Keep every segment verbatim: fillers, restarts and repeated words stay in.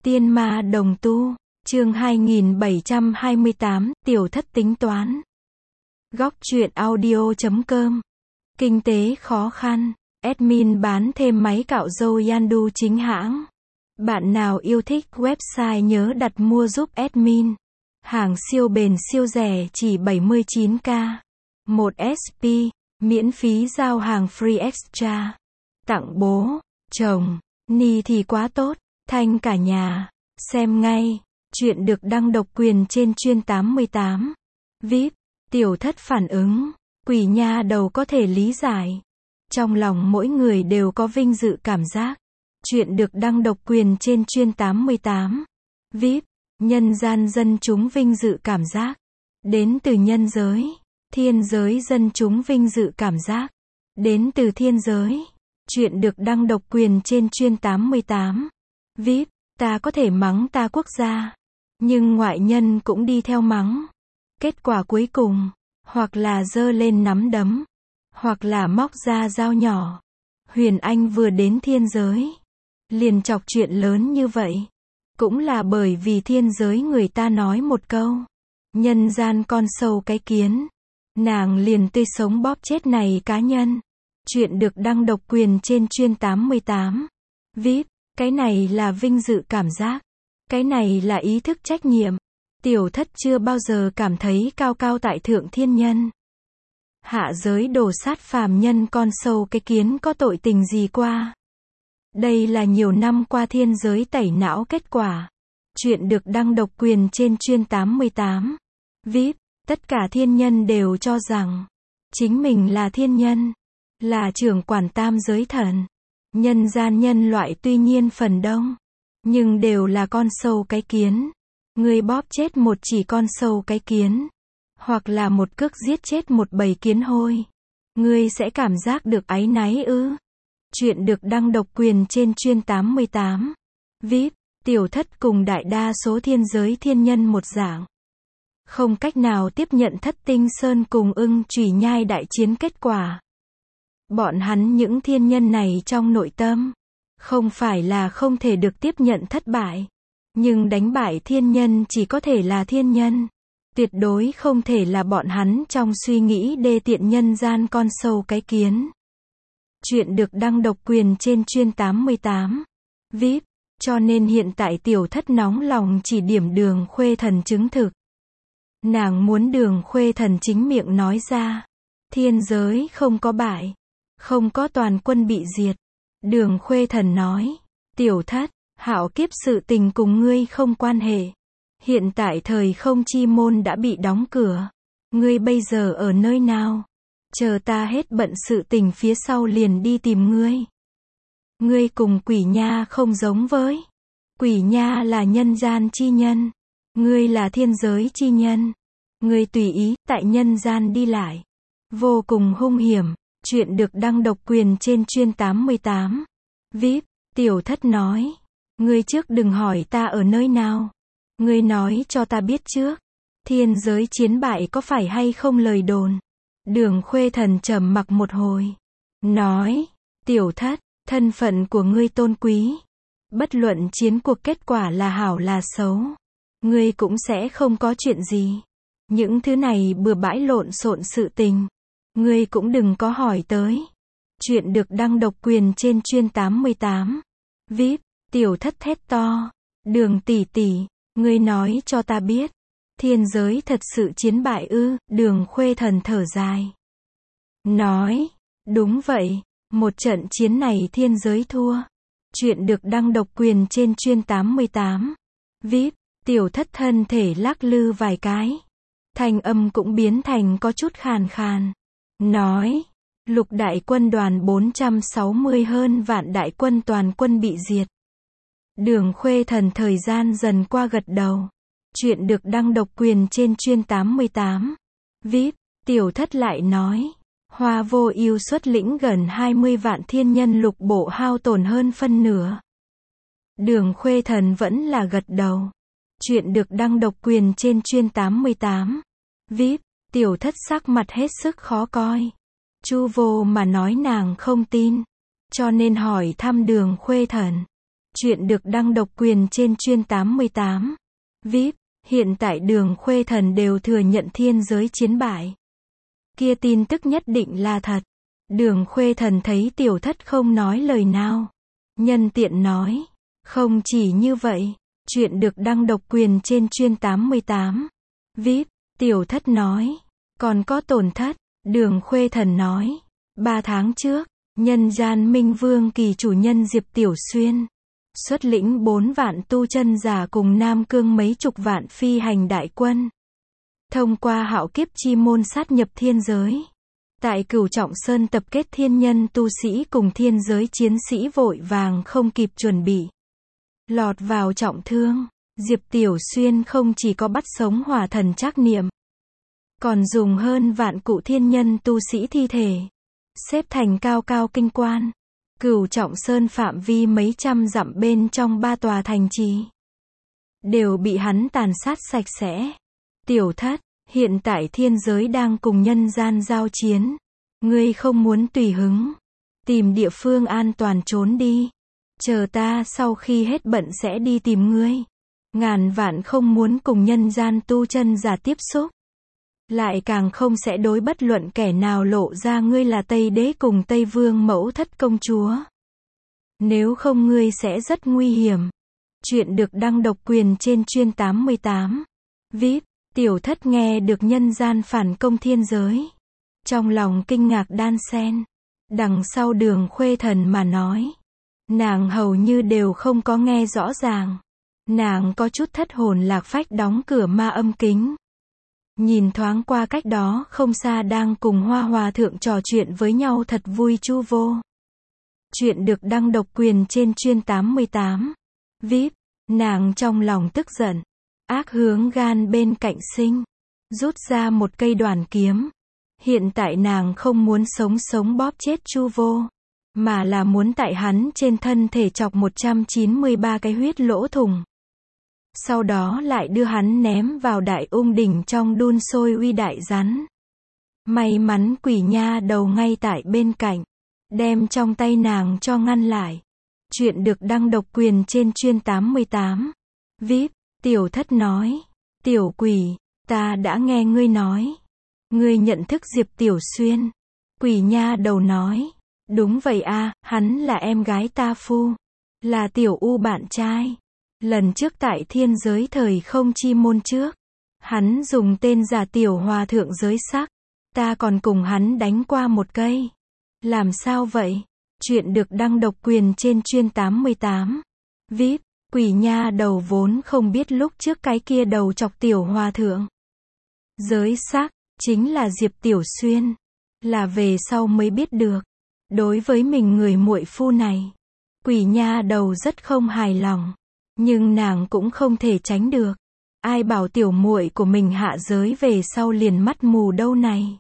Tiên ma đồng tu, chương hai nghìn bảy trăm hai mươi tám, tiểu thất tính toán. Góc truyện audio chấm com. Kinh tế khó khăn, admin bán thêm máy cạo râu Yandu chính hãng. Bạn nào yêu thích website nhớ đặt mua giúp admin. Hàng siêu bền siêu rẻ chỉ bảy mươi chín k. một ét pê, miễn phí giao hàng free extra. Tặng bố, chồng, ni thì quá tốt, thanh cả nhà. Xem ngay, chuyện được đăng độc quyền trên chuyên tám mươi tám. vê i pê, tiểu thất phản ứng, quỷ nha đầu có thể lý giải. Trong lòng mỗi người đều có vinh dự cảm giác. Chuyện được đăng độc quyền trên chuyên tám mươi tám. vê i pê, nhân gian dân chúng vinh dự cảm giác. Đến từ nhân giới, thiên giới dân chúng vinh dự cảm giác. Đến từ thiên giới, chuyện được đăng độc quyền trên chuyên tám mươi tám. vê i pê, ta có thể mắng ta quốc gia, nhưng ngoại nhân cũng đi theo mắng. Kết quả cuối cùng, hoặc là giơ lên nắm đấm, hoặc là móc ra dao nhỏ. Huyền Anh vừa đến thiên giới, liền chọc chuyện lớn như vậy. Cũng là bởi vì thiên giới người ta nói một câu, nhân gian con sâu cái kiến. Nàng liền tươi sống bóp chết này cá nhân. Chuyện được đăng độc quyền trên chuyên tám mươi tám. vê i pê, cái này là vinh dự cảm giác. Cái này là ý thức trách nhiệm. Tiểu thất chưa bao giờ cảm thấy cao cao tại thượng thiên nhân. Hạ giới đổ sát phàm nhân con sâu cái kiến có tội tình gì qua. Đây là nhiều năm qua thiên giới tẩy não kết quả. Chuyện được đăng độc quyền trên chuyên tám mươi tám. vê i pê, tất cả thiên nhân đều cho rằng chính mình là thiên nhân, là trưởng quản tam giới thần. Nhân gian nhân loại tuy nhiên phần đông, nhưng đều là con sâu cái kiến. Ngươi bóp chết một chỉ con sâu cái kiến, hoặc là một cước giết chết một bầy kiến hôi, ngươi sẽ cảm giác được áy náy ư? Chuyện được đăng độc quyền trên chuyên tám mươi tám. vê i pê, tiểu thất cùng đại đa số thiên giới thiên nhân một dạng. Không cách nào tiếp nhận thất tinh sơn cùng ưng chủy nhai đại chiến kết quả. Bọn hắn những thiên nhân này trong nội tâm, không phải là không thể được tiếp nhận thất bại. Nhưng đánh bại thiên nhân chỉ có thể là thiên nhân. Tuyệt đối không thể là bọn hắn trong suy nghĩ đê tiện nhân gian con sâu cái kiến. Chuyện được đăng độc quyền trên chuyên tám mươi tám. vê i pê, cho nên hiện tại tiểu thất nóng lòng chỉ điểm Đường Khuê Thần chứng thực. Nàng muốn Đường Khuê Thần chính miệng nói ra. Thiên giới không có bại. Không có toàn quân bị diệt. Đường Khuê Thần nói. Tiểu thất, hạo kiếp sự tình cùng ngươi không quan hệ. Hiện tại thời không chi môn đã bị đóng cửa. Ngươi bây giờ ở nơi nào? Chờ ta hết bận sự tình phía sau liền đi tìm ngươi. Ngươi cùng quỷ nha không giống với. Quỷ nha là nhân gian chi nhân. Ngươi là thiên giới chi nhân. Ngươi tùy ý tại nhân gian đi lại. Vô cùng hung hiểm. Chuyện được đăng độc quyền trên chuyên tám mươi tám. vê i pê, tiểu thất nói. Ngươi trước đừng hỏi ta ở nơi nào. Ngươi nói cho ta biết trước. Thiên giới chiến bại có phải hay không lời đồn? Đường Khuê Thần trầm mặc một hồi. Nói. Tiểu thất, thân phận của ngươi tôn quý. Bất luận chiến cuộc kết quả là hảo là xấu, ngươi cũng sẽ không có chuyện gì. Những thứ này bừa bãi lộn xộn sự tình, ngươi cũng đừng có hỏi tới. Chuyện được đăng độc quyền trên chuyên tám mươi tám. vê i pê, tiểu thất thét to. Đường tỷ tỷ, ngươi nói cho ta biết. Thiên giới thật sự chiến bại ư? Đường Khuê Thần thở dài. Nói. Đúng vậy. Một trận chiến này thiên giới thua. Chuyện được đăng độc quyền trên chuyên tám mươi tám. vê i pê, tiểu thất thân thể lắc lư vài cái. Thanh âm cũng biến thành có chút khàn khàn. Nói. Lục đại quân đoàn bốn trăm sáu mươi hơn vạn đại quân toàn quân bị diệt. Đường Khuê Thần thời gian dần qua gật đầu. Chuyện được đăng độc quyền trên chuyên tám mươi tám. vê i pê, tiểu thất lại nói. Hoa Vô Ưu xuất lĩnh gần hai mươi vạn thiên nhân lục bộ hao tổn hơn phân nửa. Đường Khuê Thần vẫn là gật đầu. Chuyện được đăng độc quyền trên chuyên tám mươi tám. vê i pê, tiểu thất sắc mặt hết sức khó coi. Chu Vô mà nói nàng không tin. Cho nên hỏi thăm Đường Khuê Thần. Chuyện được đăng độc quyền trên chuyên tám mươi tám. vê i pê, hiện tại Đường Khuê Thần đều thừa nhận thiên giới chiến bại. Kia tin tức nhất định là thật. Đường Khuê Thần thấy Tiểu Thất không nói lời nào. Nhân tiện nói, không chỉ như vậy, chuyện được đăng độc quyền trên chuyên tám mươi tám. vê i pê, Tiểu Thất nói, còn có tổn thất. Đường Khuê Thần nói, ba tháng trước, nhân gian Minh Vương Kỳ chủ nhân Diệp Tiểu Xuyên xuất lĩnh bốn vạn tu chân giả cùng Nam Cương mấy chục vạn phi hành đại quân, thông qua hạo kiếp chi môn sát nhập thiên giới. Tại Cửu Trọng Sơn tập kết thiên nhân tu sĩ cùng thiên giới chiến sĩ vội vàng không kịp chuẩn bị, lọt vào trọng thương. Diệp Tiểu Xuyên không chỉ có bắt sống hỏa thần Trác Niệm, còn dùng hơn vạn cụ thiên nhân tu sĩ thi thể xếp thành cao cao kinh quan. Cửu Trọng Sơn phạm vi mấy trăm dặm bên trong ba tòa thành trì đều bị hắn tàn sát sạch sẽ. Tiểu Thất, hiện tại thiên giới đang cùng nhân gian giao chiến. Ngươi không muốn tùy hứng, tìm địa phương an toàn trốn đi. Chờ ta sau khi hết bận sẽ đi tìm ngươi. Ngàn vạn không muốn cùng nhân gian tu chân giả tiếp xúc. Lại càng không sẽ đối bất luận kẻ nào lộ ra ngươi là Tây Đế cùng Tây Vương Mẫu Thất công chúa. Nếu không ngươi sẽ rất nguy hiểm. Chuyện được đăng độc quyền trên chuyên tám mươi tám. vê i pê, Tiểu Thất nghe được nhân gian phản công thiên giới. Trong lòng kinh ngạc đan xen. Đằng sau Đường Khuê Thần mà nói, nàng hầu như đều không có nghe rõ ràng. Nàng có chút thất hồn lạc phách đóng cửa ma âm kính. Nhìn thoáng qua cách đó không xa đang cùng Hoa Hòa Thượng trò chuyện với nhau thật vui Chu Vô. Chuyện được đăng độc quyền trên chuyên tám mươi tám. vê i pê, nàng trong lòng tức giận, ác hướng gan bên cạnh sinh, rút ra một cây đoản kiếm. Hiện tại nàng không muốn sống sống bóp chết Chu Vô, mà là muốn tại hắn trên thân thể chọc một trăm chín mươi ba cái huyết lỗ thủng. Sau đó lại đưa hắn ném vào đại ung đỉnh trong đun sôi uy đại rắn. May mắn Quỷ Nha Đầu ngay tại bên cạnh, đem trong tay nàng cho ngăn lại. Chuyện được đăng độc quyền trên chuyên tám mươi tám. vê i pê, Tiểu Thất nói, Tiểu Quỷ, ta đã nghe ngươi nói. Ngươi nhận thức Diệp Tiểu Xuyên. Quỷ Nha Đầu nói, đúng vậy a, hắn là em gái ta phu. Là Tiểu U bạn trai. Lần trước tại thiên giới thời không chi môn trước, hắn dùng tên giả Tiểu Hòa Thượng giới sắc. Ta còn cùng hắn đánh qua một cây. Làm sao vậy? Chuyện được đăng độc quyền trên chuyên tám mươi tám. vê i pê, Quỷ Nha Đầu vốn không biết lúc trước cái kia đầu chọc Tiểu Hòa Thượng giới sắc chính là Diệp Tiểu Xuyên. Là về sau mới biết được. Đối với mình người muội phu này, Quỷ Nha Đầu rất không hài lòng. Nhưng nàng cũng không thể tránh được. Ai bảo tiểu muội của mình hạ giới về sau liền mắt mù đâu này.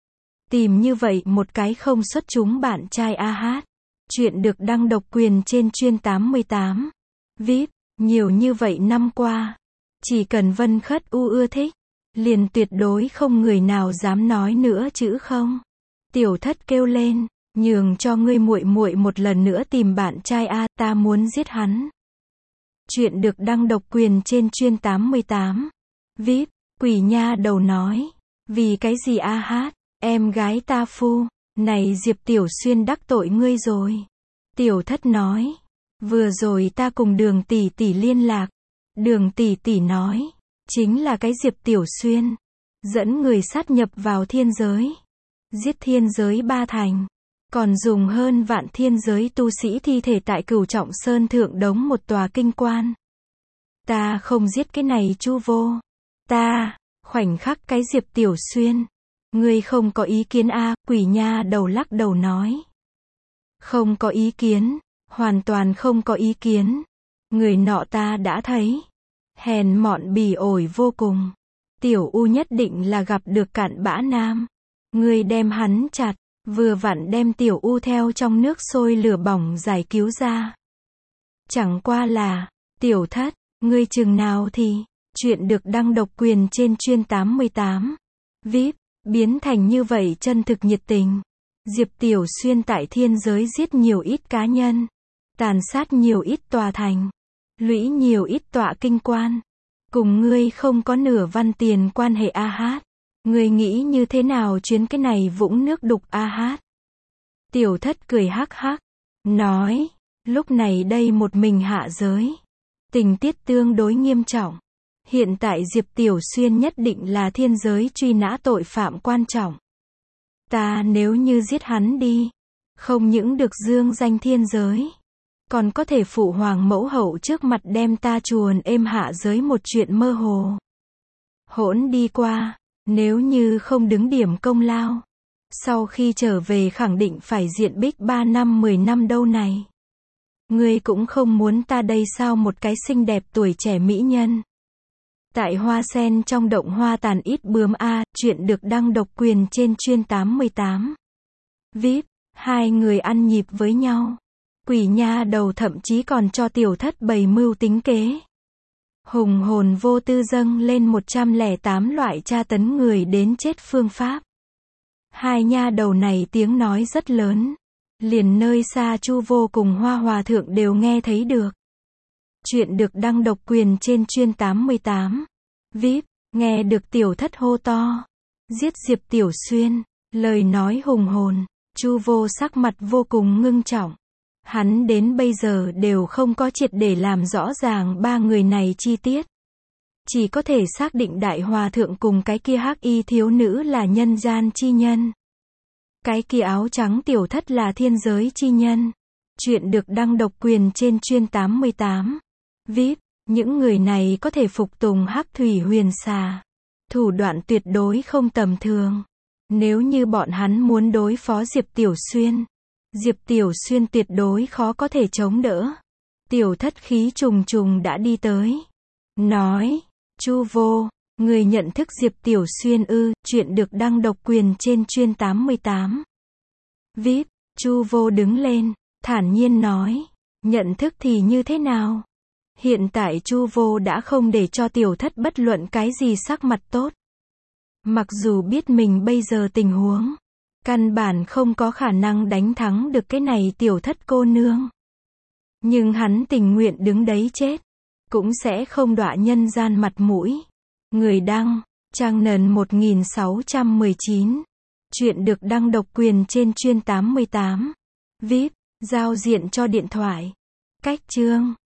Tìm như vậy một cái không xuất chúng bạn trai a hát. Chuyện được đăng độc quyền trên chuyên tám mươi tám. vê i pê, nhiều như vậy năm qua, chỉ cần Vân Khất U ưa thích, liền tuyệt đối không người nào dám nói nữa chữ không. Tiểu Thất kêu lên, nhường cho ngươi muội muội một lần nữa tìm bạn trai a, ta muốn giết hắn. Chuyện được đăng độc quyền trên chuyên tám mươi tám. vê i pê, Quỷ Nha Đầu nói, vì cái gì a hát, em gái ta phu, này Diệp Tiểu Xuyên đắc tội ngươi rồi. Tiểu Thất nói, vừa rồi ta cùng Đường tỷ tỷ liên lạc. Đường tỷ tỷ nói, chính là cái Diệp Tiểu Xuyên, dẫn người sát nhập vào thiên giới, giết thiên giới ba thành. Còn dùng hơn vạn thiên giới tu sĩ thi thể tại Cửu Trọng Sơn thượng đống một tòa kinh quan. Ta không giết cái này Chu Vô. Ta, khoảnh khắc cái Diệp Tiểu Xuyên. Ngươi không có ý kiến a? Quỷ Nha Đầu lắc đầu nói. Không có ý kiến, hoàn toàn không có ý kiến. Người nọ ta đã thấy. Hèn mọn bỉ ổi vô cùng. Tiểu U nhất định là gặp được cặn bã nam. Ngươi đem hắn chặt. Vừa vặn đem Tiểu U theo trong nước sôi lửa bỏng giải cứu ra. Chẳng qua là, Tiểu Thất, ngươi chừng nào thì, chuyện được đăng độc quyền trên chuyên tám mươi tám. vê i pê, biến thành như vậy chân thực nhiệt tình. Diệp Tiểu Xuyên tại thiên giới giết nhiều ít cá nhân. tàn sát nhiều ít tòa thành, lũy nhiều ít tọa kinh quan. Cùng ngươi không có nửa văn tiền quan hệ a hát. Ngươi nghĩ như thế nào chuyến cái này vũng nước đục a hát? Tiểu thất cười hắc hắc, nói, lúc này đây một mình hạ giới. Tình tiết tương đối nghiêm trọng. Hiện tại Diệp Tiểu Xuyên nhất định là thiên giới truy nã tội phạm quan trọng. Ta nếu như giết hắn đi, không những được dương danh thiên giới, còn có thể phụ hoàng mẫu hậu trước mặt đem ta chuồn êm hạ giới một chuyện mơ hồ. Hỗn đi qua, nếu như không đứng điểm công lao, sau khi trở về khẳng định phải diện bích ba năm mười năm đâu này. Ngươi cũng không muốn ta đây sao một cái xinh đẹp tuổi trẻ mỹ nhân. Tại hoa sen trong động hoa tàn ít bướm a, chuyện được đăng độc quyền trên chuyên tám mươi tám. vê i pê, hai người ăn nhịp với nhau. Quỷ nha đầu thậm chí còn cho tiểu thất bày mưu tính kế. Hùng hồn vô tư dâng lên một trăm lẻ tám loại tra tấn người đến chết phương pháp. Hai nha đầu này tiếng nói rất lớn. Liền nơi xa Chu Vô cùng Hoa Hòa Thượng đều nghe thấy được. Chuyện được đăng độc quyền trên chuyên tám mươi tám. vê i pê, nghe được tiểu thất hô to. Giết Diệp Tiểu Xuyên. Lời nói hùng hồn. Chu Vô sắc mặt vô cùng ngưng trọng. Hắn đến bây giờ đều không có triệt để làm rõ ràng ba người này chi tiết. Chỉ có thể xác định Đại Hòa Thượng cùng cái kia hắc y thiếu nữ là nhân gian chi nhân. Cái kia áo trắng tiểu thất là thiên giới chi nhân. Chuyện được đăng độc quyền trên chuyên tám mươi tám. vê i pê, những người này có thể phục tùng hắc thủy huyền xà. Thủ đoạn tuyệt đối không tầm thường. Nếu như bọn hắn muốn đối phó Diệp Tiểu Xuyên, Diệp Tiểu Xuyên tuyệt đối khó có thể chống đỡ. Tiểu thất khí trùng trùng đã đi tới. Nói, Chu Vô, người nhận thức Diệp Tiểu Xuyên ư, chuyện được đăng độc quyền trên chuyên tám mươi tám. vê i pê, Chu Vô đứng lên, thản nhiên nói, nhận thức thì như thế nào? Hiện tại Chu Vô đã không để cho tiểu thất bất luận cái gì sắc mặt tốt. Mặc dù biết mình bây giờ tình huống, căn bản không có khả năng đánh thắng được cái này tiểu thất cô nương. Nhưng hắn tình nguyện đứng đấy chết, cũng sẽ không đọa nhân gian mặt mũi. Người đăng, trang nền một nghìn sáu trăm mười chín. Chuyện được đăng độc quyền trên chuyên tám mươi tám. vê i pê, giao diện cho điện thoại. Cách chương.